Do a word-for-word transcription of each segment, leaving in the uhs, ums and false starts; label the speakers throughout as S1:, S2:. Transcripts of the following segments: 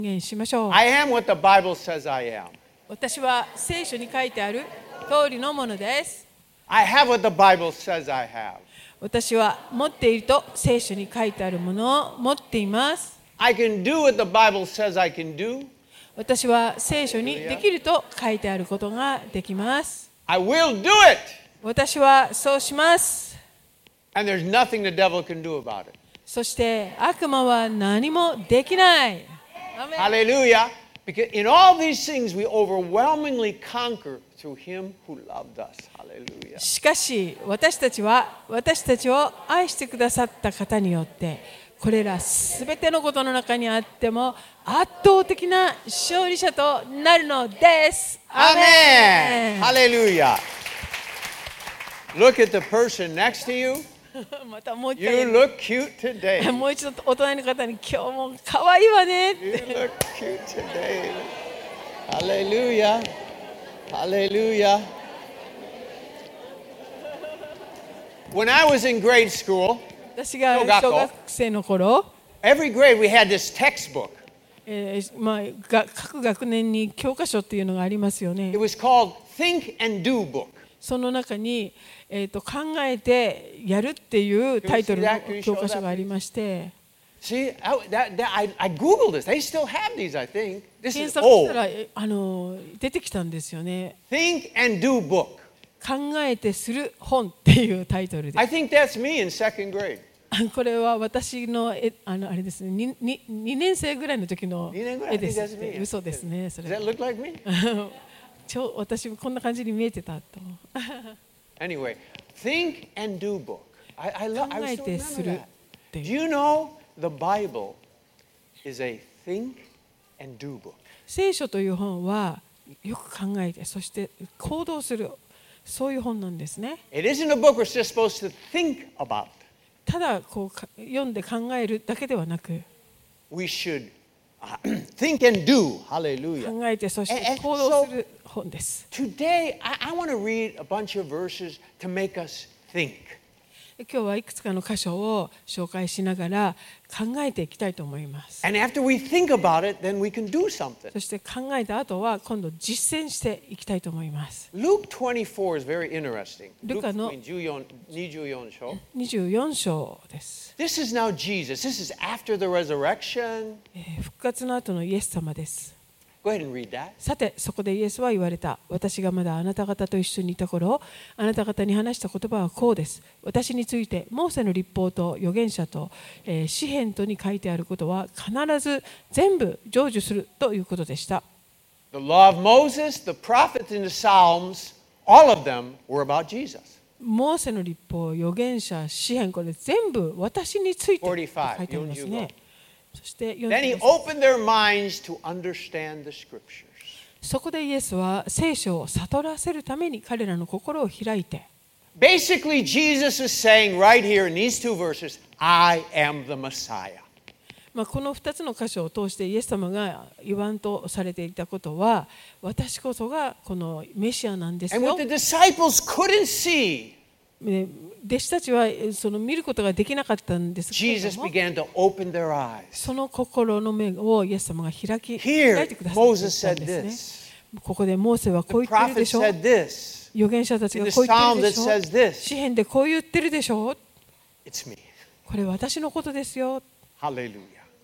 S1: 言しましょう。
S2: I am what the Bible says I am.
S1: 私は聖書に書いてある通りのものです。
S2: I have what the Bible says I have.
S1: 私は持っていると聖書に書いてあるものを持っています。
S2: I can do what the Bible says I can do.
S1: 私は聖書にできると書いてあることができます。
S2: I will do it.
S1: 私はそうします。
S2: And there's nothing the devil can do about it.
S1: そして悪魔は何もできない。
S2: Hallelujah. Because in all these things we overwhelmingly conquer through him who loved us. Hallelujah.
S1: しかし私たちは私たちを愛してくださった方によってこれらすべてのことの中にあっても圧倒的な勝利者となるのです。アーメン。
S2: Hallelujah. Look at the person next to you.
S1: またもう一
S2: You
S1: 回
S2: look cute today.
S1: もう一度お隣の方に今日も可愛いわねっ
S2: You
S1: て
S2: look cute today. Hallelujah. Hallelujah. When I was in grade school,
S1: 私が小学生の頃、
S2: every grade we had this textbook.
S1: えーまあ、が各学年に教科書っていうのがありますよね
S2: It。was called Think and Do Book.
S1: その中に、えー、と考えてやるっていうタイトルの教科書がありまして、
S2: See, I, that, that, I, I Googled this. They still have these, I think. This
S1: 検
S2: is
S1: 索した
S2: old.
S1: らあの出てきたんですよね。
S2: Think and Do Book.
S1: 考えてする本っていうタイトルで
S2: I think that's me in second grade.
S1: これは私のえあのあれですね に, に, にねん生ぐらいの時の
S2: にねんぐらい
S1: 絵ですっ
S2: I think that's
S1: て
S2: me.
S1: 嘘ですねそ
S2: Does
S1: れ
S2: that look like me?
S1: ちょ私もこんな感じに見えてたと
S2: Anyway, Think and Do Book. I, I, lo- I
S1: 考え
S2: still
S1: てす
S2: remember
S1: るっ
S2: that.
S1: て
S2: Do
S1: いう
S2: you know the Bible is a think and do book?
S1: 聖書という本はよく考えてそして行動するそういう本なんですね。
S2: It isn't a book we're just supposed to think about.
S1: ただこうか読んで考えるだけではなく
S2: We should uh, think and do. Hallelujah.
S1: 考えてそし
S2: And-
S1: て
S2: and
S1: 行動する本です。
S2: Today, I, I want to read a bunch of verses to make us think.
S1: 今日はいくつかの箇所を紹介しながら考えていきたいと思います。
S2: And after we think about it, then we can do something.
S1: そして考えた後は今度実践していきたいと思います。
S2: Luke twenty-four is very interesting.
S1: ルカの
S2: Luke twenty-four章。
S1: にじゅうよん章です。
S2: This is now Jesus. This is after the resurrection.
S1: えー復活の後のイエス様です。
S2: Go ahead and read that.
S1: さてそこでイエスは言われた。私がまだあなた方と一緒にいた頃、あなた方に話した言葉はこうです。私についてモーセの律法と預言者と、えー、詩篇とに書いてあることは必ず全部成就するということでした。
S2: The law of Moses, the prophets, and the Psalms, all of them were about Jesus.
S1: モーセの律法、預言者、詩篇、これ全部私についてと書いてありますね。そしてよんじゅう
S2: Then he opened their minds to understand the scriptures.
S1: そこでイエスは聖書を悟らせるために彼らの心を開いて
S2: Basically, Jesus is saying right here in these two verses, I am the Messiah.
S1: まあこのふたつの箇所を通してイエス様が言わんとされていたことは私こそがこのメシアなんです
S2: And
S1: よ
S2: what the disciples couldn't see,
S1: ね弟子たちはその見ることができなかったんですけれ
S2: Jesus
S1: ども
S2: began to open their eyes.
S1: その心の目をイエス様が開き
S2: Here,
S1: 開いてくださったん
S2: Moses
S1: で
S2: said
S1: すね
S2: this.
S1: ここでモーセはこう
S2: The
S1: 言ってるで
S2: prophet
S1: しょ
S2: said this.
S1: 預言者たち
S2: In
S1: が
S2: the
S1: こう言って
S2: psalm
S1: るで
S2: that
S1: しょ
S2: says this.
S1: 詩篇でこう言ってるでしょ
S2: It's me.
S1: これ私のことですよ
S2: Hallelujah.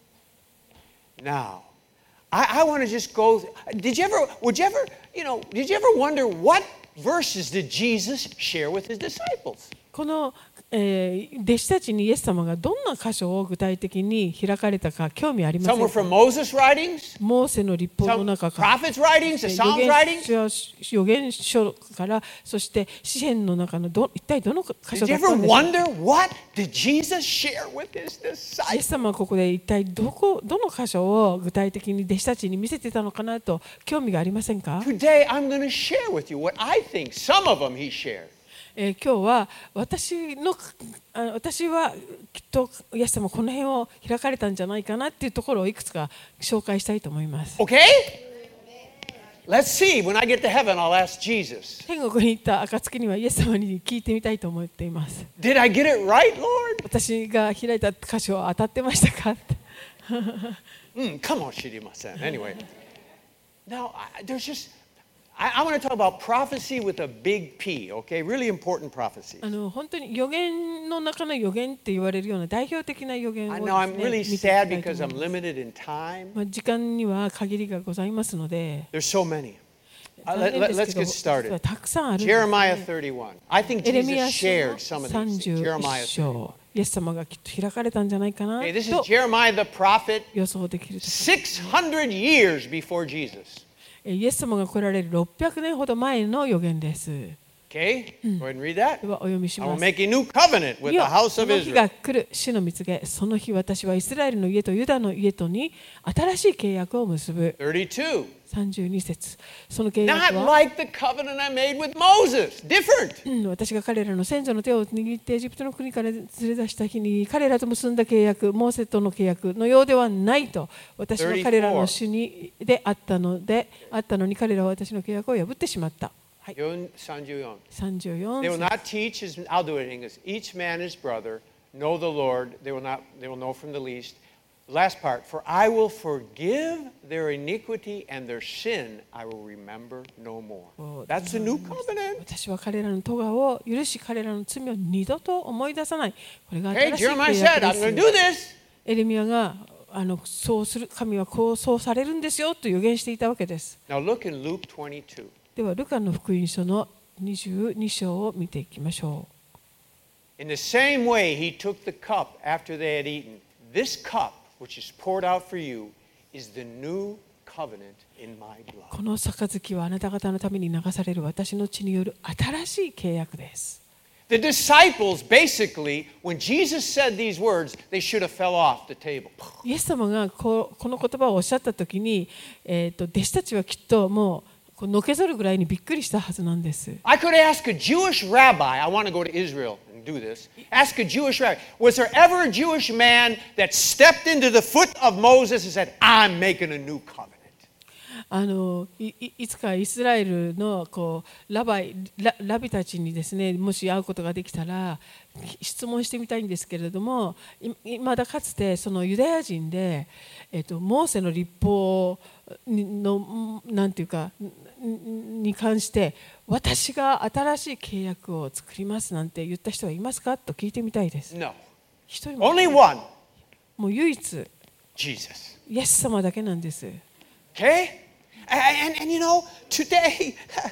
S2: Now, I, I want to just go. Did you ever, would you ever, you know, did you ever wonder what verses did Jesus share with his disciples?
S1: この、えー、弟子たちにイエス様がどんな箇所を具体的に開かれたか興味ありませ
S2: Some were
S1: んか
S2: from Moses' writings,
S1: モーセの律法の
S2: some
S1: 中から
S2: prophets' writings, the
S1: 預
S2: Psalms
S1: 言
S2: writings.
S1: 書預言書からそして詩篇の中のど一体どの箇所
S2: Did
S1: だ
S2: you
S1: ったん
S2: ever
S1: でしょう
S2: wonder what did Jesus share with his
S1: イエ
S2: disciples?
S1: ス様はここで一体どこどの箇所を具体的に弟子たちに見せてたのかなと興味がありませんか、
S2: Today, I'm going to share with you what I think some of them he shared.
S1: えー今日は私のあ私はきっとイエス様この辺を開かれたんじゃないかなっていうところをいくつか紹介したいと思います。
S2: Okay? Let's see. When I get to heaven, I'll ask Jesus.
S1: 天国に行った暁にはイエス様に聞いてみたいと思っています。
S2: Did I get it right, Lord?
S1: 私が開いた箇所は当たってましたかって
S2: Mm, かもしれません。Anyway, now I, there's just I, I want to talk about prophecy with a big P. Okay, really important prophecies.
S1: あの本当に予言の中の予言って言われるような代表的な予言を
S2: I
S1: です
S2: know
S1: ね
S2: I'm really
S1: 見ていきた
S2: sad
S1: いと
S2: because
S1: 思
S2: I'm
S1: います
S2: limited in time.
S1: まあ時間には限りがございますので、
S2: There's so many. Uh,
S1: 残
S2: let,
S1: 念
S2: let,
S1: で
S2: let's
S1: すけ
S2: get
S1: ど、実は
S2: started.
S1: たくさんあるんです
S2: Jeremiah
S1: ね。
S2: thirty-one. I think
S1: エレミ
S2: Jesus
S1: ヤ
S2: shared
S1: 書
S2: some
S1: の
S2: of these
S1: さん
S2: things.
S1: じゅういっ
S2: Jeremiah thirty-one.
S1: 章、イエス様がきっと開かれたんじゃないかな
S2: Okay, this is
S1: と
S2: Jeremiah the prophet
S1: 予想できるところ。
S2: six hundred years before Jesus.
S1: イエス様が来られるろっぴゃくねんほど前の予言です。
S2: Okay, go ahead and read that.
S1: ではお読みし
S2: I
S1: ま
S2: will
S1: す。
S2: make a new covenant with
S1: 見
S2: the
S1: よ
S2: house
S1: そ
S2: of
S1: の日
S2: Israel.
S1: が来る、主の蜜げ、その日私はイスラエルの家とユダの家とに新しい契約を結ぶ。
S2: thirty-two.
S1: さんじゅうに節。その契約
S2: Not
S1: は、
S2: like the covenant I made with Moses. Different.
S1: うん私が彼らの先祖の手を握ってエジプトの国から連れ出した日に彼らと結んだ契約、モーセとの契約のようではないと、私は彼らの主にであったのであったのに彼らは私の契約を破ってしまった。はい、
S2: thirty-four.
S1: さんじゅうよん
S2: They will
S1: 節。
S2: not teach his, I'll do it in English. Each man his brother, know the Lord. They will not, they will know from the least. Last part, for I will forgive their iniquity and their sin I will remember no more. That's the new covenant.
S1: 私は彼らの咎を許し、彼らの罪を二度と思い出さない。これが
S2: Hey,
S1: 新しい
S2: Jeremiah
S1: 契
S2: said,
S1: 約
S2: I'm
S1: で
S2: going to
S1: す。
S2: do this.
S1: エレミヤがあのそうする、神はこうそうされるんですよと予言していたわけです。
S2: Now look in Luke twenty-two.
S1: では、ルカの福音書のにじゅうに章を見ていきましょう。
S2: In the same way, he took the cup after they had eaten. This cup, which is poured out for you, is the new covenant in my blood.
S1: この杯はあなた方のために流される私の血による新しい契約です。
S2: The disciples, basically, when Jesus said these words, they should have fell off the table.
S1: イエス様がこうこの言葉をおっしゃったときに、えーと、弟子たちはきっともうこうのけぞるぐらいにびっくりしたはずなんです。
S2: I could ask a Jewish rabbi, I want to go to Israel and do this. Ask a Jewish rabbi, was there ever a Jewish man that stepped into the foot of Moses and said, I'm making a new covenant?
S1: あの い, い, いつかイスラエルのこう ラ, バイ ラ, ラビたちにですね、もし会うことができたら質問してみたいんですけれども、いまだかつてそのユダヤ人で、えっと、モーセの律法のなんていうかに関して私が新しい契約を作りますなんて言った人はいますかと聞いてみたいです。
S2: No.
S1: 一人も
S2: Only one,
S1: もう唯一
S2: Jesus.
S1: イエス様だけなんです。
S2: Okay? And, and, and you know, today,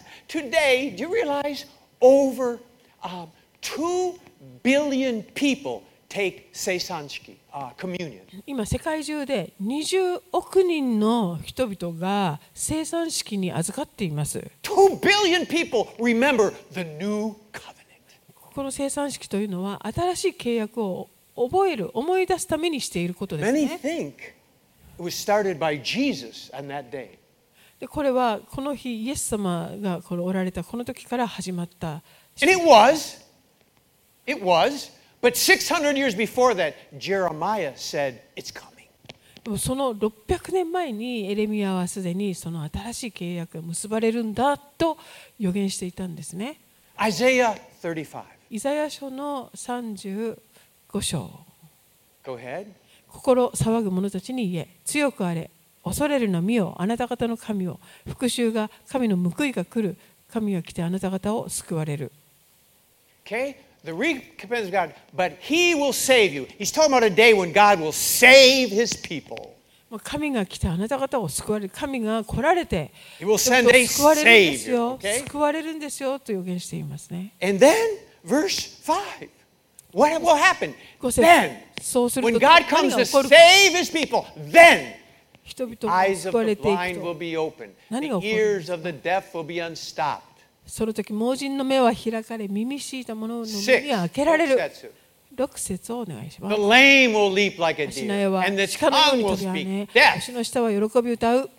S2: today, do you realize over um, two billion people take Seisanshiki, uh, communion?
S1: 今世界中でにじゅうおく人の人々が聖餐式に預かっています。
S2: Two billion people remember the new covenant.
S1: この聖餐式というのは新しい契約を覚える、思い出すためにしていることです
S2: Many
S1: ね。
S2: think it was started by Jesus on that day.
S1: でこれはこの日イエス様がこれおられたこの時から始まった。
S2: And it was, it was, but six hundred years before that, Jeremiah said, it's coming.
S1: そのろっぴゃくねんまえにエレミヤはすでにその新しい契約が結ばれるんだと予言していたんですね。
S2: Isaiah thirty-five.
S1: イザヤ書のさんじゅうご章。
S2: Go ahead.
S1: 心騒ぐ者たちに言え、強くあれ、恐れるな見よ、あなた方の神を、復讐が、神の報いが来る、神が来てあなた方を救われる。
S2: Okay? The recompense of God, but He will save you. He's talking about a day when God will save His people.
S1: 神が来てあなた方を救われる。神が来られて、
S2: He will send a
S1: 救われるんですよ。
S2: Savior. Okay?
S1: 救われるんですよと予言していますね。
S2: And then, verse five. What will happen?
S1: ご節
S2: Then,
S1: そうする
S2: when
S1: と
S2: God
S1: 何
S2: comes
S1: が
S2: to
S1: 起こるか。
S2: save His people, then
S1: 人々が
S2: eyes
S1: 救
S2: of
S1: わ
S2: the
S1: れてい
S2: blind
S1: く
S2: will
S1: と、
S2: be open.
S1: 何
S2: The
S1: が起こる
S2: ears of the deaf will be unstopped.
S1: その時盲人の目は開かれ、耳しいた者の
S2: Six.
S1: 耳は開けられる。
S2: Setsu.
S1: ろく節をお願いしま
S2: The
S1: す。
S2: lame will leap like a
S1: 足の絵
S2: deer,
S1: は
S2: and the
S1: 鹿のよう
S2: tongue
S1: に
S2: will
S1: 飛び跳
S2: speak
S1: ね、
S2: death.
S1: 足の下は喜び歌う。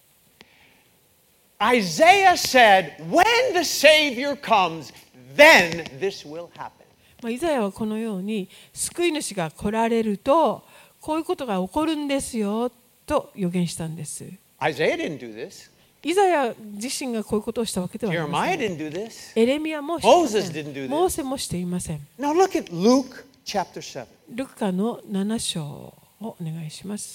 S2: Isaiah said, when the Savior comes, then this will happen.
S1: まあイザヤはこのように救い主が来られるとこういうことが起こるんですよと予言したんです。
S2: Isaiah didn't do this.
S1: イザヤ自身がこういうことをしたわけではありま
S2: Jeremiah
S1: せん。
S2: didn't do this.
S1: エレミヤもしていませ
S2: Moses didn't do
S1: ん。
S2: this.
S1: モーセもしていません。
S2: Now look at Luke chapter seven.
S1: ルカのなな章。 をお願いします。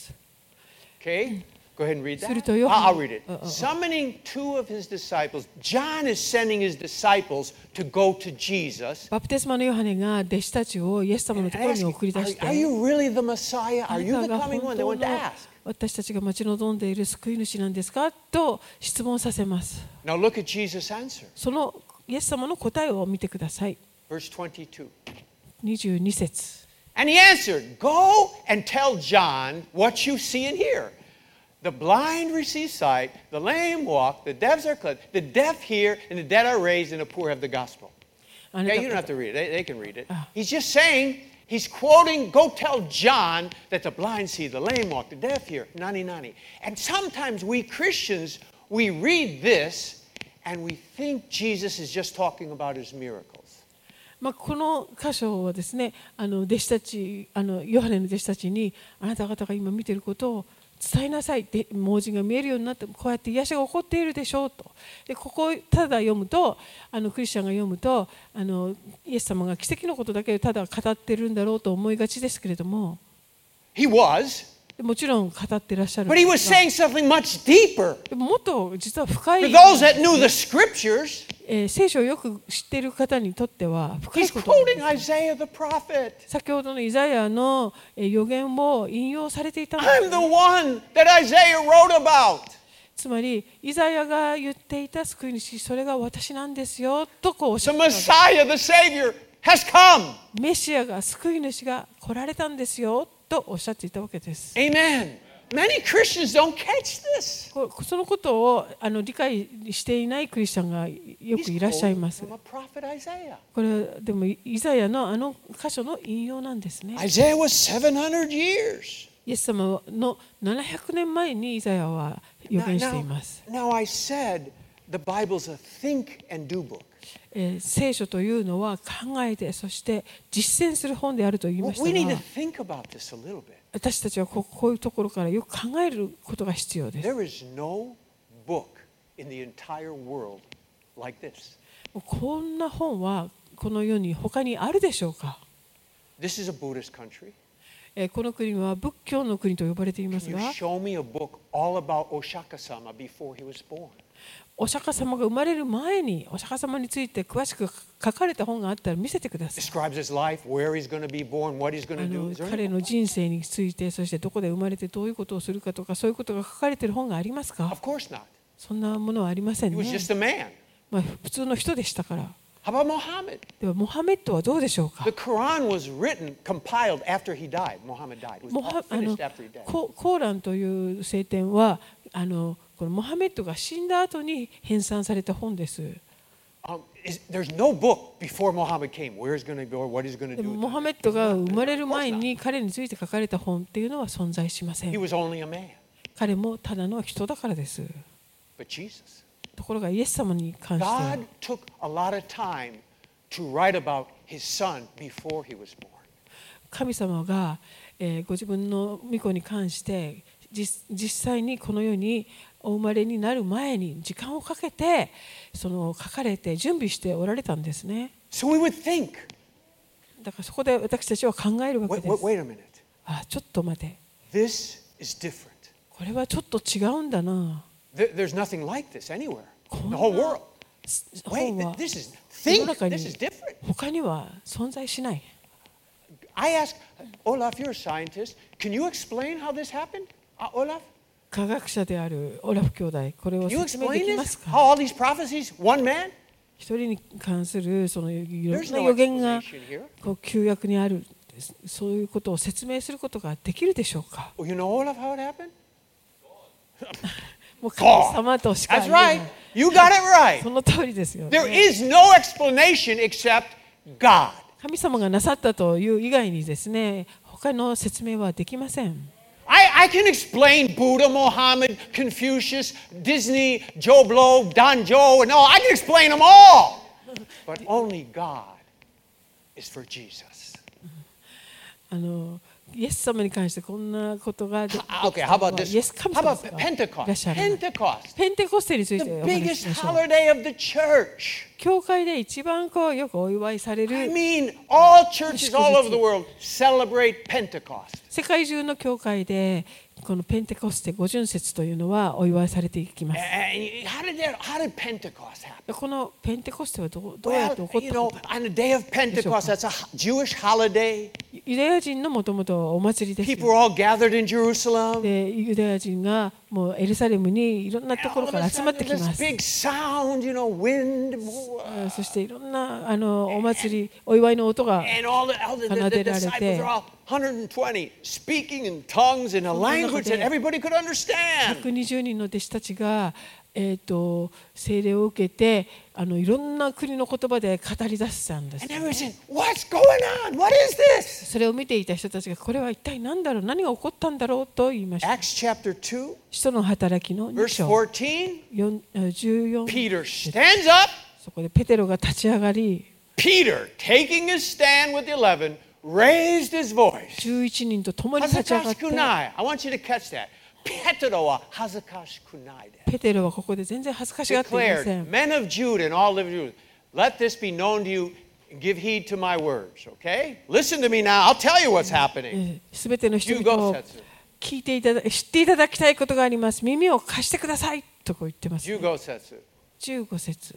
S2: Okay? Go ahead and read that.
S1: するとヨ
S2: I'll,
S1: ハ
S2: I'll
S1: ネ
S2: read it.
S1: あああ
S2: Summoning two of his disciples, John is sending his disciples to go to Jesus.
S1: バプテスマのヨハネが弟子たちをイエス様のところに
S2: And
S1: 送り出
S2: asking,
S1: し
S2: are, are
S1: て、
S2: you really the Messiah?
S1: あ
S2: Are
S1: な
S2: you
S1: た
S2: the
S1: が
S2: coming
S1: 本
S2: one? They
S1: 当
S2: went to
S1: の
S2: ask.
S1: 私たちが待ち望んでいる救い主なんですかと質問させます。
S2: Now look at Jesus' answer.
S1: そのイエス様の答えを見てください。
S2: Verse twenty-two.
S1: にじゅうに節。
S2: And he answered, Go and tell John what you see and hear. The blind receive sight, the lame walk, the deaf are cleansed, the deaf hear, and the dead are raised, and the poor have the gospel.
S1: あな
S2: Okay,
S1: た
S2: you don't have to read it. They, they can read it.
S1: Ah.
S2: He's just saying, he's quoting, go tell John that the blind see, the lame walk, the deaf hear, nani nani. And sometimes we Christians, we read this and we think Jesus is just talking about his miracles.
S1: まあ、この箇所はですね、あの弟子たち、あのヨハネの弟子たちに、あなた方が今見ていることを伝えなさいって、盲人が見えるようになって、こうやって癒しが起こっているでしょうと。でここをただ読むと、あのクリスチャンが読むと、あのイエス様が奇跡のことだけをただ語っているんだろうと思いがちですけれども、
S2: He was,
S1: もちろん語っていらっしゃるん
S2: but
S1: で
S2: he was
S1: すが、
S2: saying something much deeper.
S1: でももっと実は深
S2: For
S1: い、
S2: those that knew the scriptures,
S1: えー聖書をよく知っている方にとっては深い
S2: he's
S1: ことなんです
S2: quoting Isaiah the prophet.
S1: 先ほどのイザヤのえー預言を引用されていたんです
S2: I'm the one that Isaiah wrote about.
S1: つまりイザヤが言っていた救い主、それが私なんですよとこうおっしゃ
S2: The
S1: ったんです。
S2: Messiah, the Savior, has come.
S1: メシアが救い主が来られたんですよとおっしゃっていたわけです。
S2: Amen. Many Christians don't catch this.
S1: こそのことをあの理解していないクリスチャンがよ
S2: He's
S1: くいらっしゃい
S2: quoting
S1: ます。
S2: from a prophet Isaiah.
S1: これはでもイザヤのあの箇所の引用なんですね。
S2: Isaiah was seven hundred years.
S1: イエス様のななひゃくねんまえにイザヤは予
S2: Now,
S1: 言してい
S2: now,
S1: ます。
S2: now I said the Bible's a think and do book.
S1: えー聖書というのは考えて、そして実践する本であると言いました
S2: We need to
S1: が、
S2: think about this a little bit.
S1: 私たちはここういうところからよく考えることが必要です。
S2: There is no book in the entire world like this.
S1: もうこんな本はこの世に他にあるでしょうか。
S2: This is a Buddhist country.
S1: えーこの国は仏教の国と呼ばれています
S2: Can you
S1: が、
S2: show me a book all about Oshaka-sama before he was born?
S1: お釈迦様が生まれる前にお釈迦様について詳しく書かれた本があったら見せてください。
S2: Describes his life, where he's going to be born, what he's
S1: あ
S2: going to do.
S1: の
S2: Is there
S1: 彼
S2: any?
S1: の人生について、そしてどこで生まれてどういうことをするかとか、そういうことが書かれている本がありますか。
S2: Of course not.
S1: そんなものはありません
S2: He was
S1: ね。
S2: just a man.
S1: まあ、普通の人でしたから。
S2: How about Muhammad?
S1: ではモハメッドはどうでしょうか。
S2: The Quran was written, compiled after he died. Muhammad died. It was
S1: モハ
S2: all
S1: あの
S2: finished after he died.
S1: ココーランという聖典はあのこのモハメッドが死んだ後に編纂された本です。
S2: Um, is, there's no book before Muhammad came. Where he's going to go, what he's going to
S1: で
S2: do.
S1: もモハメッドが生まれる前に彼について書かれた本っていうのは存在しませ
S2: He
S1: ん。
S2: was only a man.
S1: 彼もただの人だからです。
S2: But Jesus.
S1: ところがイエス様に関しては
S2: God took a lot of time to write about his son before he was born.
S1: 神様が、えーご自分の御子に関して実実際にこの世にお生まれになる前に時間をかけてその書かれて準備しておられたんですね。
S2: So we would think,
S1: だからそこで私たちは考えるわけ
S2: wait,
S1: で
S2: wait,
S1: す。
S2: wait a minute.
S1: あ、ちょっと待て。
S2: This is different.
S1: これはちょっと違うんだな。
S2: There, there's nothing like this anywhere
S1: こ
S2: in
S1: ん
S2: the
S1: な
S2: whole world.
S1: 本
S2: Wait,
S1: は
S2: this is
S1: 世
S2: think.
S1: の中
S2: This
S1: に
S2: is different.
S1: 他には存在しない。
S2: I ask Olaf, you're a scientist. Can you explain how this happened, uh, Olaf?
S1: 科学者であるオラフ兄弟、これを
S2: Can you
S1: 説明で
S2: explain
S1: きま
S2: this?
S1: す
S2: How
S1: か。
S2: all these prophecies, one man?
S1: 一人に関するそのいろん
S2: There's
S1: な
S2: no
S1: 予言が
S2: explanation here.
S1: こう旧約にある、そういうことを説明することができるでしょうか。
S2: Oh, you know, Olaf, how it happened?
S1: もう神様としか
S2: That's
S1: 言えない
S2: right. You got it right.
S1: その通りですよ
S2: There
S1: ね。
S2: is no explanation except God.
S1: 神様がなさったという以外にですね、他の説明はできません。
S2: I, I can explain Buddha, Muhammad, Confucius, Disney, Joe Blow, Don Joe, and all. I can explain them all. But only God is for Jesus.
S1: あのイエス様に関してこんなことができ
S2: Ah, okay, how about
S1: イエス
S2: this?
S1: 神
S2: How
S1: 様
S2: about
S1: ですかいらっ
S2: Pentecost?
S1: しゃらない。
S2: Pentecost,
S1: ペンテコステについ
S2: the
S1: てお話しし
S2: biggest
S1: ましょう。
S2: holiday of the church.
S1: 教会で一番こうよくお祝いされ
S2: I
S1: る
S2: mean, all churches all over the world celebrate Pentecost.
S1: 世界中の教会でこのペンテコステ五巡節というのはお祝いされていきます。
S2: And how did that, how did Pentecost happen?
S1: このペンテコステはどうどうやって起こ
S2: Well,
S1: っ
S2: you
S1: た
S2: know,
S1: ことか。
S2: on the day of Pentecost, that's a Jewish holiday.
S1: ユダヤ人のもともとお祭りです
S2: People were all gathered in Jerusalem.
S1: で、ユダヤ人がもうエルサレムにいろんなところ
S2: All
S1: か
S2: of
S1: ら
S2: a
S1: 集まって
S2: sudden,
S1: きま
S2: this
S1: す。
S2: big sound, you know, wind,
S1: そしていろんなあのお祭り、お祝いの音が
S2: and all the, all the, the,
S1: 奏
S2: the
S1: でられ
S2: disciples
S1: て
S2: are all one hundred twenty speaking in tongues in a language that everybody could understand.
S1: ひゃくにじゅうにんの弟子たちが、えー、と聖霊を受けてあのいろんな国の言葉で語り出したんです。
S2: And everybody said, "What's going on? What is this?"
S1: それを見ていた人たちがこれは一体何だろう、何が起こったんだろうと言いました。
S2: Acts chapter two,
S1: 使徒の働きのに
S2: verse
S1: 章
S2: fourteen.
S1: じゅうよん
S2: Peter stands up.
S1: そこでペテロが立ち上がり
S2: Peter, taking his stand with the eleven, raised his voice.
S1: じゅういちにんと共に立ち上がって
S2: Hazakashikunai. I want you to catch that. Petero wa hazakashikunai.
S1: ペテロはここで全然恥ずかしがっていませ
S2: Declared,
S1: ん。
S2: men of Judah and all of Judah, let this be known to you. Give heed to my words, okay? Listen to me now. I'll tell you what's happening.
S1: すべての人々を聞いていただ知っていただきたいことがあります。耳を貸してくださいとこう言ってます、ね。
S2: じゅうご節。
S1: じゅうご節。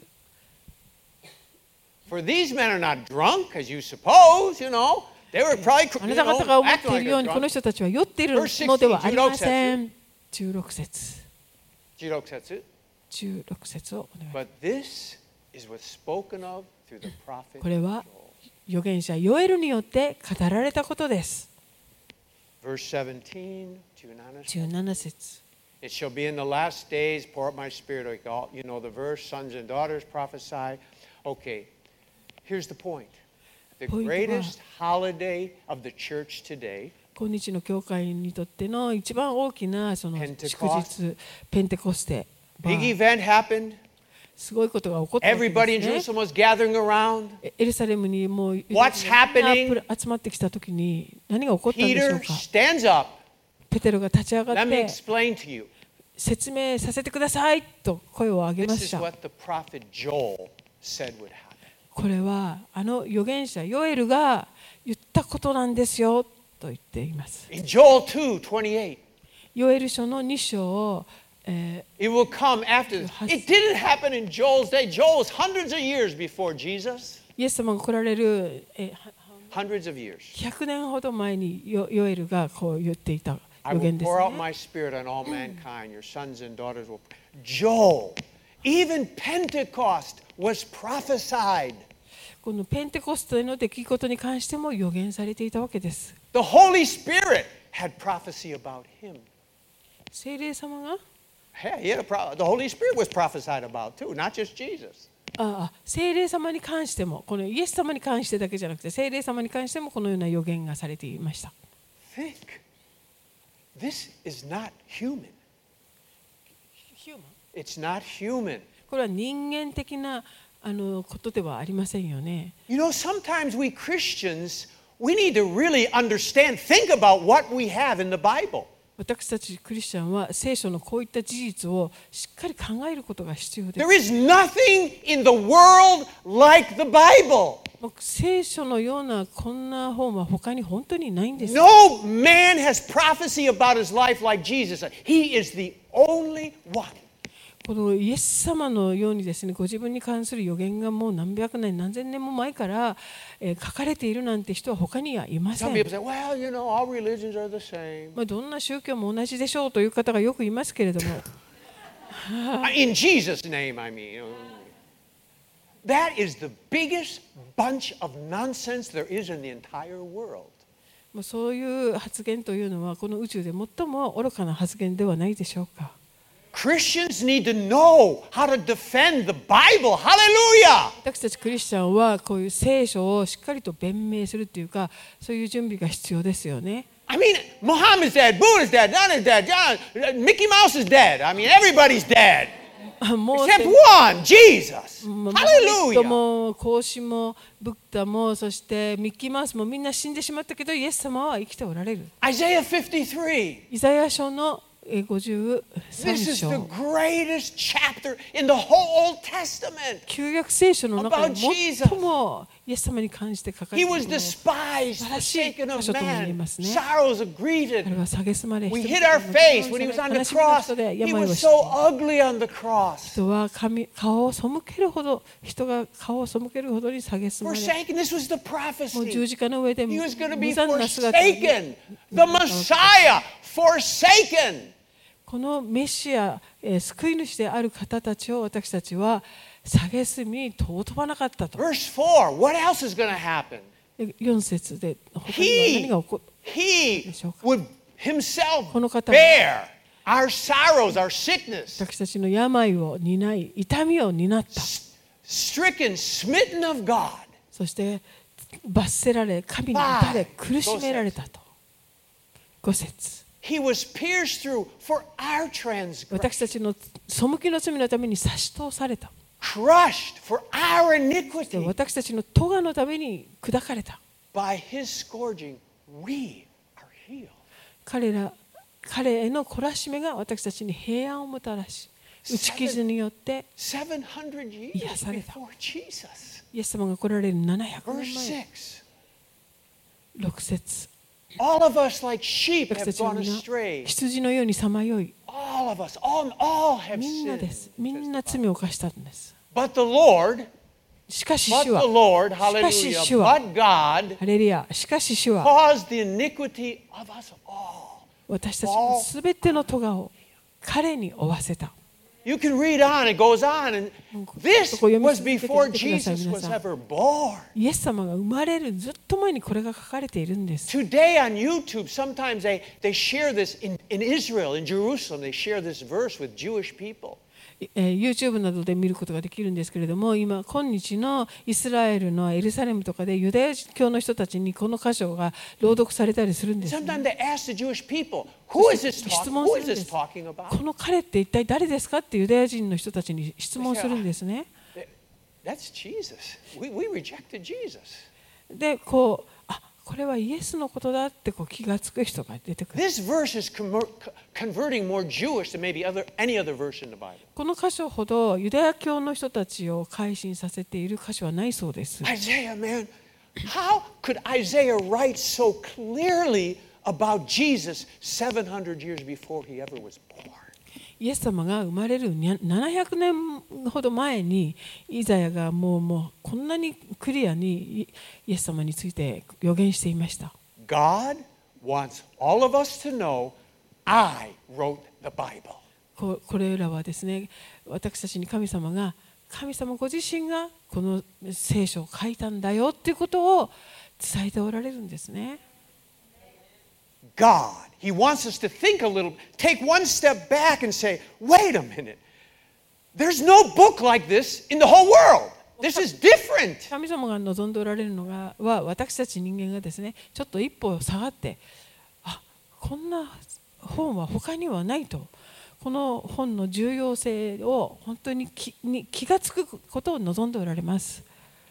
S2: For these men are not drunk, as you suppose, you know. They were probably,
S1: あ
S2: you
S1: なた
S2: know,
S1: 方が思っ
S2: acting
S1: てい
S2: like
S1: るよう
S2: they're
S1: にこの
S2: drunk.
S1: 人たちは酔っているのではありません。じゅうろく節。
S2: じゅうろく節。
S1: じゅうろく節をお願いします。
S2: But this is what's spoken of through the prophet
S1: これは
S2: Joel.
S1: 預言者ヨエルによって語られたことです。
S2: Verse seventeen,
S1: じゅうなな節。
S2: It shall be in the last days, pour out my spirit. You know the verse, sons and daughters prophesy. Okay, here's the point. The greatest holiday of the church today,
S1: 今日の教会にとっての一番大きなその祝日、ペンテコステ。
S2: big event happened.
S1: すごいことが起こったわけ
S2: Everybody in
S1: ですね。
S2: Jerusalem was gathering around.
S1: エルサレムにもう
S2: What's happening?
S1: 集まってきたときに何が起こったんでしょ
S2: Peter
S1: うか。
S2: stands up.
S1: ペテロが立ち上が
S2: Let
S1: っ
S2: me
S1: て
S2: explain to you.
S1: 説明させてくださいと声を上げま
S2: This
S1: し
S2: is
S1: た。
S2: what the prophet Joel said would happen.
S1: これはあの預言者ヨエルが言ったことなんですよと言っています。
S2: In Joel two twenty-eight,
S1: ヨエル書のに章を、え
S2: it will come after this. It didn't happen in Joel's day. Joel was hundreds of years before Jesus.
S1: ーイエス様が来られる、え
S2: Hundreds of years.
S1: ひゃくねんほど前にヨヨエルがこう言っていた
S2: I
S1: 予
S2: will
S1: 言です
S2: pour out
S1: ね。
S2: my spirit on all mankind. Your sons and daughters will. Joel, even Pentecost was prophesied.
S1: このペンテコステの出来事に関しても予言されていたわけです。
S2: The Holy Spirit had prophecy about him.
S1: 聖霊様が
S2: Hey, he had a pro- the Holy Spirit was prophesied about too, not just Jesus.
S1: ああ聖霊様に関してもこのイエス様に関してだけじゃなくて聖霊様に関してもこのような予言がされていました。
S2: Think, this is not human. It's not human.
S1: これは人間的なあのことではありませんよね。
S2: You know, sometimes we Christians, we need to really understand, think about what we have in the Bible.
S1: 私たちクリスチャンは聖書のこういった事実をしっかり考えることが必要です。
S2: There is nothing in the world like the Bible.
S1: もう聖書のようなこんな本は他に本当にないんです。
S2: No man has prophecy about his life like Jesus. He is the only one.
S1: このイエス様のようにですね、ご自分に関する予言がもう何百年何千年も前から、えー、書かれているなんて人は他にはいませ
S2: Some
S1: ん。
S2: people say, well, you know, all religions are the same.
S1: まあどんな宗教も同じでしょうという方がよくいますけれども、
S2: In Jesus' name, I mean. You know. That is the biggest bunch of nonsense there is in the entire world.
S1: もうそういう発言というのはこの宇宙で最も愚かな発言ではないでしょうか。
S2: Christians need to know how to defend the Bible. Hallelujah!
S1: 私たちクリスチャンはこういう聖書をしっかりと弁明するというか、そういう準備が必要ですよね。
S2: I mean, Muhammad's dead, Buddha's dead, John is dead, John, Mickey Mouse is dead. I mean, everybody's dead.
S1: もう
S2: Except one, Jesus.
S1: も
S2: Hallelujah!
S1: も孔子もブッダもそしてミッキーマウスもみんな死んでしまったけどイエス様は生きておられる。
S2: Isaiah fifty-three.
S1: イザヤ書のごじゅうさん
S2: This is the
S1: 章。
S2: greatest chapter in the whole Old Testament.
S1: 旧約聖書の中で
S2: About Jesus.
S1: 最もイエス様に関して書かれ
S2: He
S1: てい
S2: was
S1: るもの
S2: despised,
S1: 素晴らしい
S2: forsaken of
S1: 箇所とも言え
S2: man,
S1: ますね。
S2: sorrows
S1: あれ
S2: greeted.
S1: は蔑まれ、
S2: We
S1: 人
S2: hid
S1: 々
S2: our
S1: の
S2: face when he was on the
S1: 悲しみの
S2: cross.
S1: 人で
S2: He
S1: 病を
S2: was
S1: して
S2: so ugly on the cross.
S1: 人は髪顔を背けるほど、人が顔を背けるほどに蔑まれ、
S2: Forsaken. This was the
S1: もう十
S2: prophecy.
S1: 字架の上で
S2: He was going to
S1: 無
S2: be
S1: 残な姿に
S2: forsaken. The Messiah, forsaken.
S1: このメシア、えー救い主である方たちを私たちは蔑み尊ばなかったと。
S2: Verse four. What else is going to happen?
S1: よん節で他には何が起こる
S2: He
S1: でしょうか。
S2: would himself
S1: この方は
S2: bear our sorrows, our sickness,
S1: 私たちの病を担い、痛みを担った。
S2: stricken, smitten of God.
S1: そして罰せられ、神に打たれ苦しめられたと。ご節。
S2: He was pierced through for our transgression,
S1: 私たちの背きの罪のために差し通された。
S2: crushed for our
S1: で
S2: iniquity.
S1: 私たちの咎のために砕かれた。
S2: By his scourging, we are healed.
S1: 彼ら、彼への懲らしめが私たちに平安をもたらし、打ち傷によって
S2: seven hundred years
S1: 癒された。
S2: before Jesus.
S1: イエス様が来られるななひゃくねん
S2: Verse
S1: 前、
S2: six.
S1: ろく節。
S2: All of us, like sheep,
S1: 私
S2: have
S1: たちは
S2: gone
S1: 皆
S2: astray.
S1: 羊のようにさまよい、
S2: All of us, all, all have
S1: みんな
S2: sinned.
S1: です。みんな罪を犯したんです。
S2: But the Lord,
S1: しかし
S2: but
S1: 主
S2: the
S1: は、
S2: Lord,
S1: しかし
S2: hallelujah,
S1: 主は、
S2: but God
S1: ハレルヤ、しかし主は
S2: caused the iniquity of us all.
S1: 私たちのすべての咎を彼に負わせた。
S2: You can read on, it goes on, and this was before Jesus was ever born.
S1: イエス様が生まれるずっと前にこれが書かれているんです。
S2: Today on YouTube, sometimes they, they share this in, in Israel, in Jerusalem, they share this verse with Jewish people.
S1: えー YouTube などで見ることができるんですけれども、今今日のイスラエルのエルサレムとかでユダヤ教の人たちにこの箇所が朗読されたりするんです、ね。
S2: Sometimes they ask the Jewish people, who is this
S1: 質
S2: talking,
S1: 問
S2: who
S1: す
S2: is
S1: るんで
S2: this
S1: す。
S2: talking about?
S1: この彼って一体誰ですかってユダヤ人の人たちに質問するんですね。
S2: That's Jesus. We, we rejected Jesus.
S1: で、こう、あ、これはイエスのことだってこう気がつく人が出てくる。
S2: This verse is conver- converting more Jewish than maybe other, any other verse in the Bible.
S1: この箇所ほどユダヤ教の人たちを改心させている箇所はないそうです。
S2: Isaiah, man, how could Isaiah write so clearly about Jesus seven hundred years before he ever was born?
S1: イエス様が生まれるななひゃくねんほど前にイザヤがもうもうこんなにクリアにイエス様について予言していました。
S2: God wants all of us to know I wrote the Bible.
S1: ここれらはですね、私たちに神様が神様ご自身がこの聖書を書いたんだよっていうことを伝えておられるんですね。
S2: God, He wants us to think a little, take one step back and say, wait a minute. There's no book like this in the whole world. This is different.
S1: 神様が望んでおられるのがは私たち人間がですね、ちょっと一歩下がって、あ、こんな本は他にはないと、この本の重要性を本当に 気, に気がつくことを望んでおられます。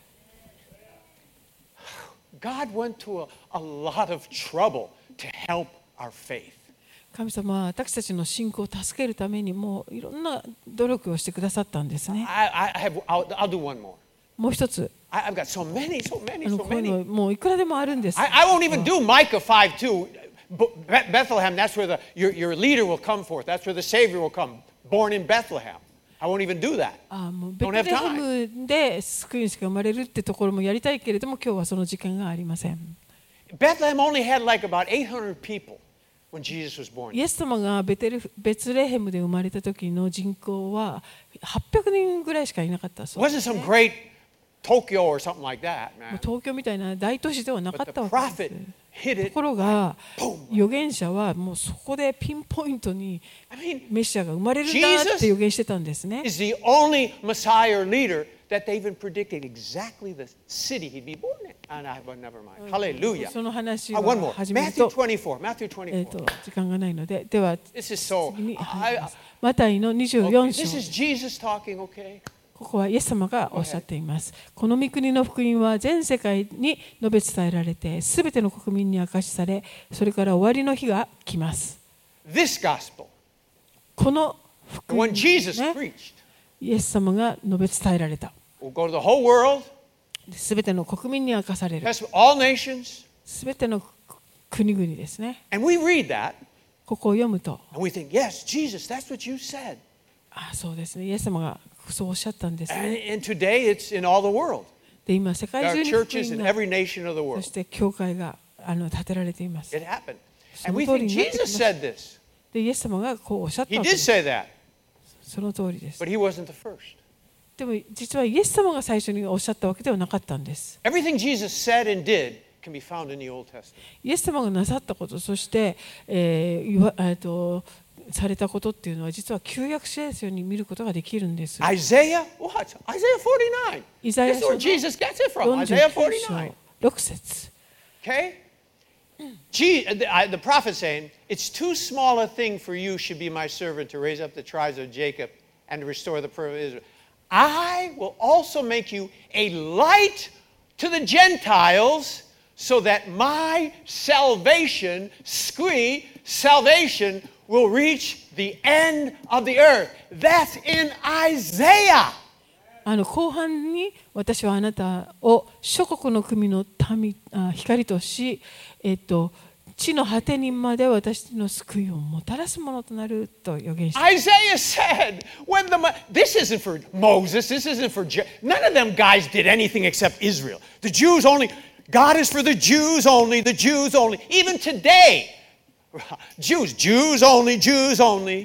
S2: God went to a, a lot of trouble to help our faith.
S1: 神様は私たちの信仰を助けるためにもういろんな努力をしてくださったんですね。
S2: I, I have, I'll, I'll do one more.
S1: もう一つ、
S2: I, I've got so many, so
S1: あ
S2: many,
S1: の
S2: so
S1: こういう
S2: many.
S1: のもういくらでもあるんです。
S2: I, I won't even do Micah five two. Bethlehem, that's where the, your, your leader will come forth. That's where the Savior will come, born in Bethlehem. I won't even do that.
S1: あもうベ
S2: Don't
S1: ツ
S2: have
S1: レヘ
S2: time.
S1: ムで救い主が生まれるってところもやりたいけれども、今日はその時間がありません。
S2: Bethlehem only had like about eight hundred people when Jesus was born.
S1: イエス様がベテルベツレヘムで生まれた時の人口ははっぴゃくにんぐらいしかいなかったそう
S2: It
S1: です
S2: wasn't some great Tokyo or something like that,
S1: もう
S2: man.
S1: 東京みたいな大都市ではなか
S2: But
S1: っ
S2: the
S1: たわけ
S2: prophet
S1: です。
S2: hit
S1: と
S2: it.
S1: ころが預言者はもうそこでピンポイントに
S2: I mean,
S1: メシアが生まれるんだって予言してたんですね。
S2: is the only Messiah or leader that they even predicted exactly the city he'd be born in. And I, but never mind. Hallelujah.
S1: その話
S2: Uh, one
S1: を
S2: more.
S1: 始める
S2: Matthew
S1: と、
S2: twenty-four. Matthew
S1: えー
S2: twenty-four.
S1: と時間がないので、では
S2: This is so.
S1: 次に
S2: I,
S1: 入り
S2: I,
S1: ます。マタイのにじゅう
S2: okay,
S1: よん
S2: this
S1: 章。
S2: is Jesus talking, okay?
S1: ここはイエス様がおっしゃっています。この御国の福音は全世界に述べ伝えられて、すべての国民に明かしされ、それから終わりの日が来ます。
S2: This gospel
S1: この福
S2: And
S1: 音
S2: when Jesus
S1: ね、
S2: preached,
S1: イエス様が述べ伝えられた。
S2: we'll go to the whole world,
S1: すべての国民に明かされる。
S2: test all nations,
S1: すべての国々ですね。
S2: and we read that,
S1: ここを読むと、
S2: and we think, yes, Jesus, that's what you said.
S1: ああそうですね、イエス様がそうおっしゃったんです
S2: And,
S1: ね。
S2: and today it's in all the world.
S1: で、今、世界
S2: There
S1: 中
S2: are
S1: に福
S2: churches
S1: 音
S2: in
S1: が、
S2: every nation of the
S1: そ
S2: world.
S1: して教会があの建てられています。
S2: It happened.
S1: そ
S2: And
S1: の
S2: we
S1: 通り
S2: think
S1: になってきま
S2: Jesus
S1: した。
S2: said this.
S1: で、イエス様がこうおっしゃった
S2: He
S1: わけ
S2: did
S1: です。
S2: say that,
S1: その通りです。
S2: but he wasn't the first.
S1: でも、実はイエス様が最初におっしゃったわけではなかったんです。
S2: Everything Jesus said and did can be found in the Old Testament.
S1: イエス様がなさったこと、そして、えー、言わえーとされたことっていうのは、実は旧約聖書に見ることができるんです。
S2: Isaiah, what? Isaiah forty-nine.
S1: イザヤ
S2: That's
S1: 書
S2: where
S1: の
S2: Jesus gets it from.
S1: よんじゅう
S2: Isaiah
S1: きゅう章
S2: forty-nine.
S1: ろく節。
S2: Okay? Je- the, I- the prophet saying, it's too small a thing for you should be my servant to raise up the tribes of Jacob and to restore the prayer of Israel. I will also make you a light to the Gentiles so that my salvation, scree, salvation will reach the end of the earth. That's in Isaiah.
S1: あの後半に私はあなたを諸国の国の民あ光とし、えっと、地の果てにまで私の救いをもたらすものとなると予言した。
S2: Isaiah said, when the, this isn't for Moses, this isn't for, Je- none of them guys did anything except Israel. The Jews only, God is for the Jews only, the Jews only. Even today, Jews, Jews only, Jews only.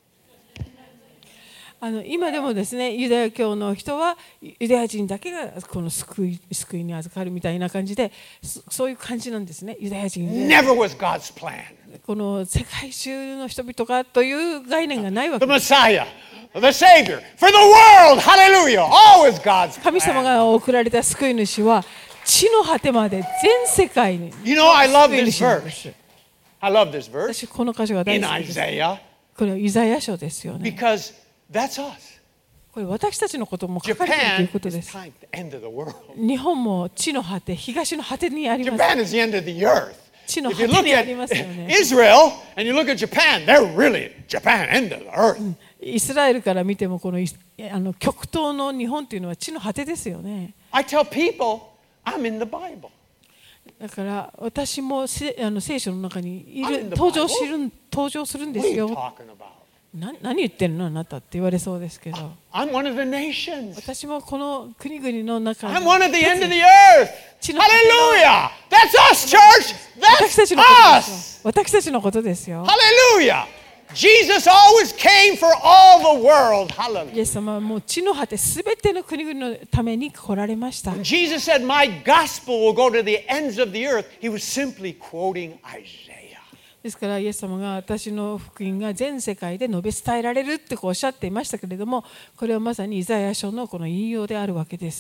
S1: あの今でもですね、ユダヤ教の人はユダヤ人だけがこの救い、救いに預かるみたいな感じで、そそういう感じなんですね、ユダヤ人で。
S2: Never was God's plan.
S1: この世界中の人々がという概念がないわ
S2: The
S1: けです。
S2: Messiah, the Savior, for the world, hallelujah, always God's
S1: 神様
S2: plan.
S1: が送られた救い主は地の果てまで全世界に
S2: You know, I love
S1: 救い
S2: this
S1: 主なんです。
S2: verse. I love this verse
S1: 私この箇所が大
S2: in
S1: 好きです。
S2: Isaiah
S1: これはイザヤ書ですよね。
S2: because that's us.
S1: これ私たちのことも書かれているという
S2: Japan
S1: ことで
S2: is
S1: す。
S2: time, the end of the world.
S1: 日本も地の果て、東の果てにあります。
S2: Japan is the end of the earth.
S1: 地の
S2: If
S1: 果
S2: you
S1: て
S2: look
S1: にあ
S2: at
S1: りますよね。
S2: Israel and you look at Japan, they're really Japan, end of the earth.
S1: イスラエルから見てもこのイスあの極東の日本というのは地の果てですよね。
S2: I tell people, I'm in the Bible.
S1: だから私もせあの聖書の中にい
S2: I'm
S1: る
S2: in the
S1: 登場
S2: Bible.
S1: する登場するんで
S2: What
S1: す
S2: are you
S1: よ。
S2: talking about?
S1: な何言ってるのあなたって言われそうですけど、
S2: I'm one of the nations.
S1: 私もこの国々の中
S2: I'm
S1: に
S2: one of the end of the earth.
S1: 地の果ての
S2: Hallelujah. That's us, church.
S1: 私た
S2: That's
S1: ちのことです
S2: us.
S1: よ。私たちのことですよ。
S2: Hallelujah. Jesus always came for all the world.
S1: イ
S2: Hallelujah.
S1: エス様はもう地の果てすべての国々のために来られました。
S2: When Jesus said, my gospel will go to the ends of the earth, he was simply quoting Isaiah.
S1: ですからイエス様が私の福音が全世界で述べ伝えられるってこうおっしゃっていましたけれども、これはまさにイザヤ書のこの引用であるわけです。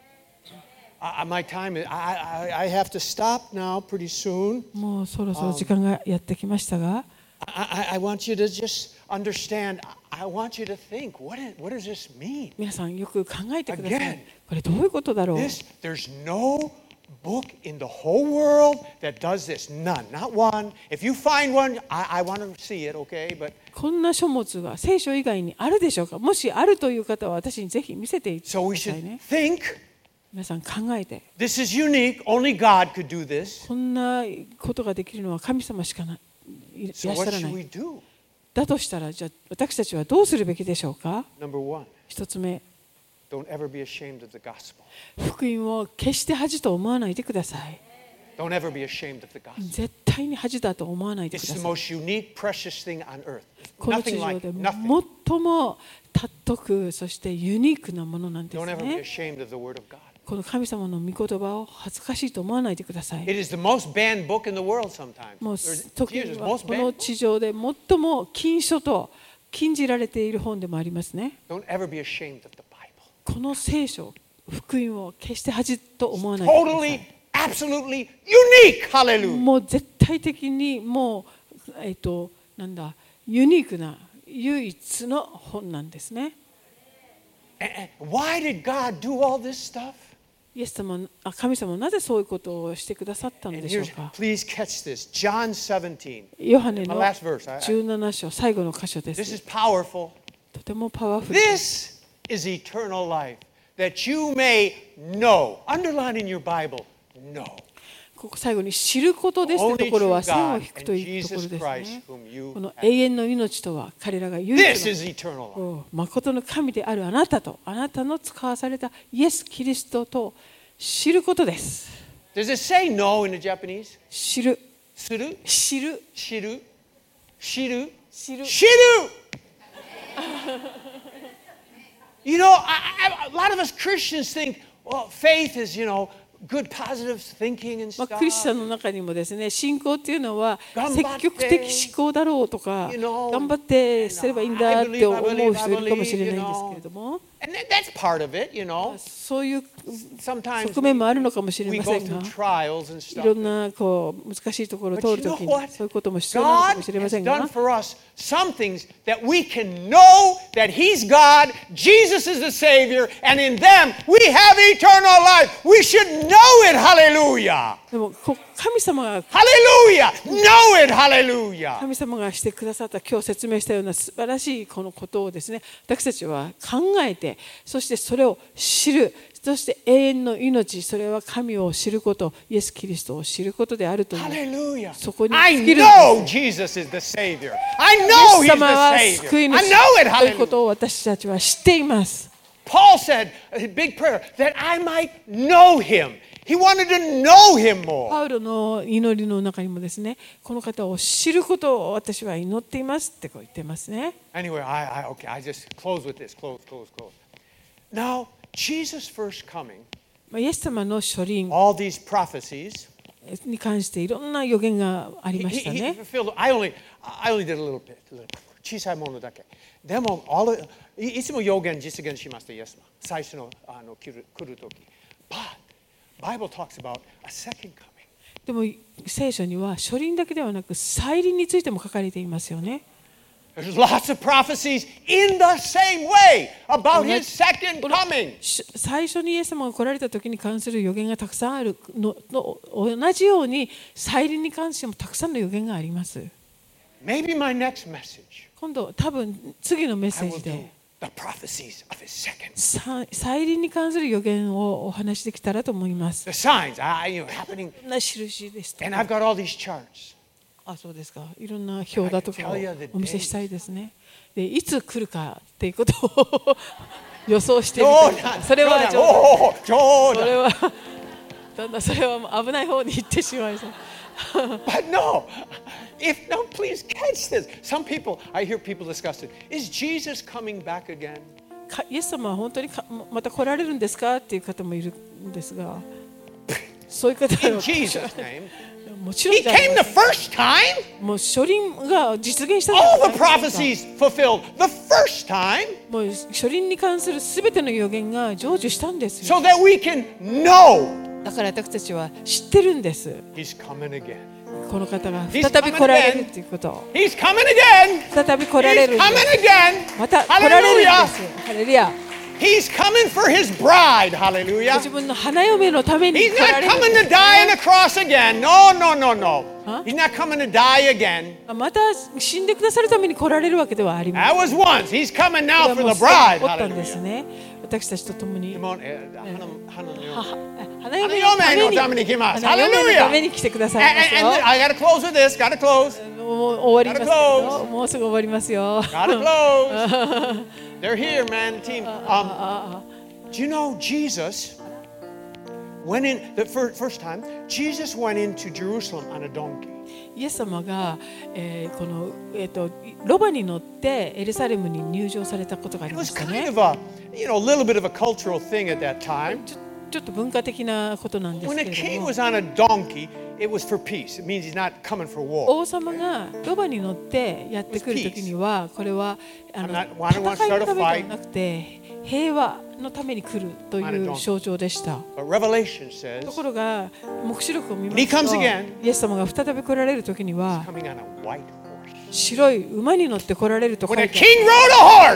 S2: Uh, my time is, I, I, I have to stop now pretty soon.
S1: もうそろそろ時間がやってきましたが、
S2: I, I, I want you to just understand. I want you to think, what, is, what does this mean?
S1: 皆さんよく考えてくださ
S2: Again.
S1: い。これどういうことだろう。
S2: This, there's no book in the whole world that does this. None, not one. If you find one, I, I want to see it, okay? But
S1: こんな書物が聖書以外にあるでしょうか。もしあるという方は私にぜひ見せていた
S2: so
S1: だ
S2: we
S1: きたい
S2: should
S1: ね。
S2: think
S1: 皆さん考えて、
S2: this is unique. Only God could do this.
S1: こんなことができるのは神様しかないいらっし
S2: So
S1: ゃ
S2: what
S1: らな
S2: should
S1: い。
S2: we do?
S1: だとしたら、じゃあ私たちはどうするべきでしょうか。
S2: Number one,
S1: 一つ目、
S2: don't ever be ashamed of the gospel.
S1: 福音を決して恥と思わないでください。
S2: Don't ever be ashamed of the gospel.
S1: 絶対に恥だと思わないでく
S2: It's
S1: だ
S2: the
S1: さい。
S2: most unique, precious thing on earth.
S1: この地
S2: Nothing
S1: 上
S2: like
S1: で
S2: it. Nothing.
S1: 最も尊く、そしてユニークなものなんで
S2: Don't
S1: す
S2: ever be
S1: ね。
S2: ashamed of the word of God.
S1: この神様の御言葉を恥ずかしいと思わないでください。
S2: It is the most banned book in the world sometimes.
S1: もう
S2: There's-
S1: 時
S2: It's
S1: に
S2: the
S1: は
S2: most
S1: この
S2: banned.
S1: 地上で最も禁書と禁じられている本でもありますね。
S2: Don't ever be ashamed of the Bible.
S1: この聖書、福音を決して恥と思わないでくださ
S2: Totally,
S1: い。
S2: absolutely unique. Hallelujah.
S1: もう絶対的にもう、えっと、なんだ、ユニークな唯一の本なんですね。
S2: And- and Why did God do all this stuff?
S1: イエス様、あ、神様はなぜそういうことをしてくださったの
S2: And
S1: でしょう
S2: here's,
S1: か。
S2: please catch this. John seventeen.
S1: ヨハネ
S2: My
S1: の
S2: last verse. I, I,
S1: じゅうなな章最後の箇所で
S2: this
S1: す。
S2: is powerful.
S1: とてもパワフルです。
S2: This is eternal life, that you may know. Underline in your Bible, know.
S1: ここ最後に知ることですというところは線を引くというところですね。この永遠の命とは彼らが唯
S2: This
S1: 一
S2: is eternal life.
S1: の誠の神であるあなたとあなたの使わされたイエス・キリストと知ることです。
S2: Does it say know in the Japanese?
S1: 知る、
S2: する
S1: 知る、
S2: 知る知る
S1: 知る。
S2: 知る You know, I, I, a lot of us Christians think, well, faith is, you know, good positive thinking and
S1: まあ、
S2: stuff.
S1: クリスチャンの中にもですね、信仰っていうのは
S2: 頑張って
S1: 積極的思考だろうとか、
S2: You know,
S1: 頑張ってすればいいんだって思う人いるかもしれないんですけれども、
S2: And that- that's part of it, you know.
S1: そういう
S2: Sometimes
S1: 側面もあるのかもしれ
S2: we
S1: ま
S2: go
S1: せん
S2: through
S1: が、
S2: trials and
S1: いろ
S2: stuff.
S1: んなこう難しいところを
S2: But
S1: 通
S2: you
S1: る
S2: know
S1: ときに
S2: what?
S1: そういうことも必要なのか
S2: God
S1: もしれま
S2: has
S1: せん
S2: done
S1: が、
S2: for us some things that we can know that He's God, Jesus is the Savior, and in them we have eternal life. We should know it. Hallelujah.
S1: でもこ神様が
S2: Hallelujah. Know it. Hallelujah.
S1: 神様がしてくださった今日説明したような素晴らしいこのことをですね、私たちは考えて、そしてそれを知る、そして永遠の命、それは神を知ること、イエス・キリストを知ることであるという。
S2: Hallelujah.
S1: そこに
S2: I
S1: 尽きるん
S2: know
S1: です。
S2: Jesus is the Savior. I
S1: イ
S2: know
S1: エス
S2: He's
S1: 様は
S2: the
S1: 救い
S2: Savior.
S1: 主
S2: I know it.
S1: というこ
S2: Hallelujah.
S1: とを私たちは知っています。
S2: Paul said a big prayer that I might know Him. He wanted to know Him more.
S1: パウロの祈りの中にもですね、この方を知ることを私は祈っていますってこう言ってますね。
S2: Anyway, I, I okay, I just close with this. Close, close, close. Now, Jesus' first coming,
S1: まあイエス様の初臨
S2: all these prophecies,
S1: に関していろんな予言があり
S2: he,
S1: ました
S2: he, he
S1: ね。
S2: fulfilled. I only, I only did a little bit. A little, 小さいものだけ。でも、all of- いいつも予言実現しました、イエス様。最初のあの来る来る時。But Bible talks about a second coming.
S1: でも聖書には初臨だけではなく再臨についても書かれていますよね。
S2: There's lots of prophecies in the same way about His second
S1: この
S2: coming.
S1: し最初にイエス様が来られた時に関する予言がたくさんあるのと同じように再臨に関してもたくさんの予言があります。
S2: Maybe my next message,
S1: 今度多分次のメッ
S2: I
S1: セー
S2: will
S1: ジ
S2: do
S1: で
S2: the prophecies of His second.
S1: さ再臨に関する予言をお話しできたらと思います。
S2: The signs, I, you know, happening.
S1: いろんな印ですと
S2: And
S1: か
S2: I've got all these charts.
S1: あ、そうですか。いろんな表だとかを
S2: I can tell you the
S1: お見せしたいですね。で、いつ来るかっていうことを予想しているというか、
S2: 冗談
S1: それは
S2: 冗談おー冗談
S1: それはだんだんそれはもう危ない方に行ってしまいそう。
S2: But no, if no, please catch this. Some people, I hear people discuss it. Is Jesus coming back again?
S1: かイエス様は本当にかまた来られるんですかっていう方もいるんですが、そういう方
S2: In
S1: は
S2: Jesus' name.
S1: もちろん
S2: He
S1: じゃあり
S2: came
S1: ま
S2: the
S1: せん。
S2: first time.
S1: もう初臨が実現したんじゃ
S2: All
S1: ない
S2: the
S1: ですか。
S2: prophecies fulfilled the first time
S1: もう初臨に関するすべての予言が成就したんですよ。
S2: so that we can know
S1: だから私たちは知ってるんです。
S2: He's coming again.
S1: この方が
S2: He's
S1: 再び来られるということを。
S2: He's coming again.
S1: 再び来られ
S2: He's
S1: るんで
S2: coming
S1: す。
S2: again.
S1: また来られるんで
S2: Hallelujah.
S1: す。ハレルヤ。
S2: He's coming for His bride.
S1: ご
S2: Hallelujah.
S1: 自分の花嫁のために
S2: He's
S1: 来ら
S2: not
S1: れるん
S2: coming
S1: で
S2: to die on a cross again. No, no, no, no.
S1: Huh?
S2: He's not coming to die again.
S1: す。また死んでくださるために来られるわけではありま
S2: That
S1: せん。
S2: was once. He's coming
S1: これ
S2: now
S1: は
S2: for
S1: もう
S2: the
S1: すでに
S2: bride.
S1: 起こったんです
S2: Hallelujah.
S1: ね。私たちと共に。
S2: Come on, eh, 花花のよう
S1: は花
S2: 花
S1: 嫁
S2: 嫁
S1: のために
S2: のために来ます。
S1: 花嫁の
S2: Hallelujah.
S1: ために来てくださいます
S2: And, and,
S1: よ。
S2: and I got to close with this. Got to close.
S1: もう終わります
S2: Gotta
S1: よ。
S2: close.
S1: もうすぐ終わりますよ。
S2: Got to close. They're here, man. The team. Um,
S1: あ
S2: do you know Jesus went in the first, first time? Jesus went into Jerusalem on a donkey.
S1: イエス様が、えーこの、えー、とロバに乗ってエルサレムに入場されたことがあり
S2: It
S1: ま
S2: was
S1: した
S2: kind
S1: ね。
S2: of a, you know, a little bit of a cultural thing at that time.
S1: ちょちょっと文化的なことなんです
S2: When
S1: け
S2: a
S1: れ
S2: king
S1: ども、
S2: was on a donkey, it was for peace. It means he's not coming for war.
S1: 王様がロバに乗ってやってくるときには、これはあの
S2: I'm not- I don't want to
S1: 戦い
S2: start
S1: の
S2: a
S1: ためでは
S2: fight.
S1: なくて平和のために来るという象徴でした。
S2: But Revelation
S1: と
S2: says
S1: ころが黙示録を見ま
S2: When he
S1: す
S2: comes
S1: と
S2: again,
S1: イエス様が再び来られるときには
S2: coming on a white horse.
S1: 白い馬に乗って来られると書
S2: When
S1: い
S2: a
S1: てある。
S2: king rode a horse,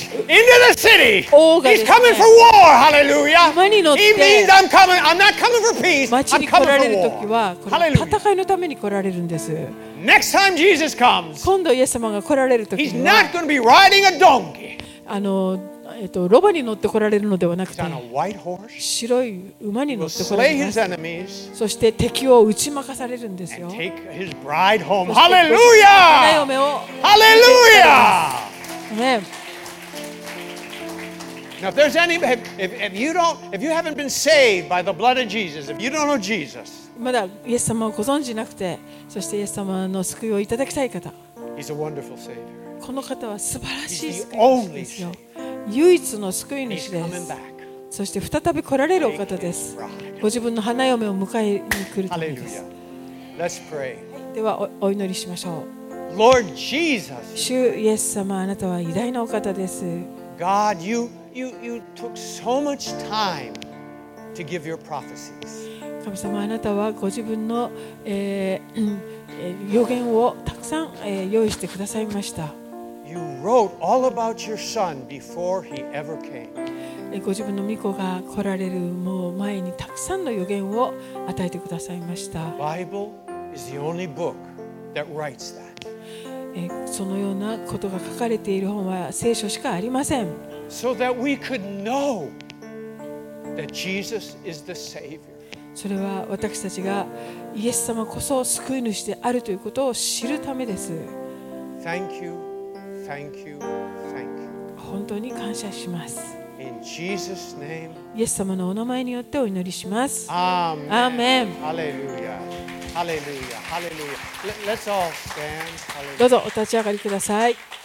S2: into the city.
S1: 王がです
S2: He's
S1: ね
S2: coming for war. Hallelujah.
S1: 馬に乗って
S2: He means I'm coming. I'm not coming for peace.
S1: 町
S2: I'm
S1: に来
S2: coming
S1: ら
S2: for
S1: れる時
S2: war.
S1: はこれ
S2: Hallelujah.
S1: 戦いのために来られるんです。
S2: Next time Jesus comes,
S1: 今度イエス様が来られる時
S2: he's
S1: には
S2: not going to be riding a donkey.
S1: あの、えっと、ロバに乗って来られるのではなく
S2: He's
S1: て
S2: on a white horse.
S1: 白い馬に
S2: He
S1: 乗
S2: will
S1: って来られ
S2: slay
S1: ま
S2: his
S1: す。
S2: enemies
S1: そして敵を打ち負かされるんですよ。
S2: and take his bride home.
S1: そして花
S2: Hallelujah.
S1: 嫁を
S2: Hallelujah.
S1: ね、
S2: Now, if there's any, if, if, if you don't, if you haven't been saved by the blood of Jesus, if you don't know Jesus,
S1: まだイエス様をご存じなくて、そしてイエス様の救いをいただきたい方、
S2: he's a wonderful Savior.
S1: この方は素晴らしい
S2: He's
S1: 救
S2: the
S1: い主
S2: only
S1: ですよ。唯一の救い
S2: He's
S1: 主で
S2: coming
S1: す。
S2: back.
S1: そして再び来られるお方です。ご自分の花嫁を迎えに来るためです。
S2: Hallelujah. Let's pray.
S1: ではお、お祈りしましょう。
S2: Lord Jesus,
S1: 主イエス様、あなたは偉大なお方です。
S2: God, you, you, you took so much time to give your prophecies.
S1: 神様、あなたはご自分の、えーうんえー予言をたくさん、えー用意してくださいました。
S2: You wrote all about your son before he ever came.
S1: えーご自分の御子が来られるもう前にたくさんの予言を与えてくださいました。
S2: Bible is the only book that writes that.
S1: えーそのようなことが書かれている本は聖書しかありません。
S2: So that we could know that Jesus is the Savior.
S1: それは私たちがイエス様こそ救い主であるということを知るためです。
S2: Thank you, thank you, thank you.
S1: 本当に感謝します。
S2: In Jesus' name,
S1: イエス様のお名前によってお祈りします。
S2: Amen.
S1: Amen.
S2: Hallelujah. Hallelujah. Hallelujah. Let, let's all stand. Hallelujah.
S1: どうぞお立ち上がりください。